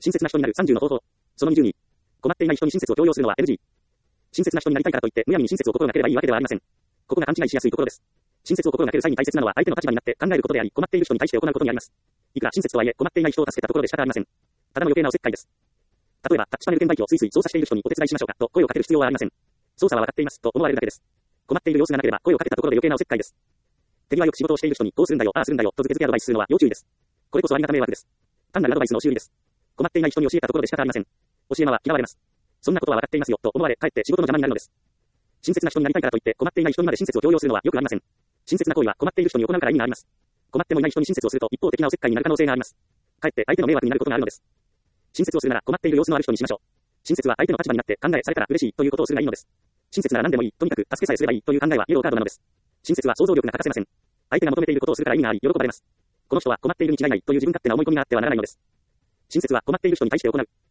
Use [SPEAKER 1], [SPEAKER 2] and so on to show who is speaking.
[SPEAKER 1] 親切な人になる30の方法。その22。困っていない人に親切を強要するのは NG。親切な人になりたいからといって、むやみに親切を心がければいいわけではありません。ここが勘違いしやすいところです。親切を心がける際に大切なのは相手の立場になって考えることであり、困っている人に対して行うことにあります。いくら親切とはいえ、困っていない人を助けたところで仕方ありません。ただの余計なおせっかいです。例えば、タッチパネル券売機をスイスイ操作している人にお手伝いしましょうかと声をかける必要はありません。操作は分かっていますと思われるだけです。困っている様子がなければ声をかけたところで余計なおせっかいです。手際よく仕事をしている人にこうするんだよ、ああするんだよとずけずけアドバイスするのは要注意です。これこそありがた迷惑です。単なるアドバイスの修理です。困っていない人に教えたところで仕方ありません。教え間は嫌われます。そんなことは分かっていますよと思われ、かえって仕事の邪魔になるのです。親切な人になりたいからといって困っていない人にまで親切を強要するのはよくありません。親切な行為は困っている人に行うから意味があります。困ってもいない人に親切をすると一方的なおせっかいになる可能性があります。かえって相手の迷惑になることがあるのです。親切をするなら困っている様子のある人にしましょう。親切は相手の立場になって考えされたら嬉しいということをするがいいのです。親切なら何でもいい、とにかく助けさえすればいいという考えはイエローカードなのです。親切は想像力が欠かせません。相手が求めていることをするから意味があり、喜ばれます。この人は困っているに違いないという自分勝手な思い込みがあってはならないのです。親切は困っている人に対して行う。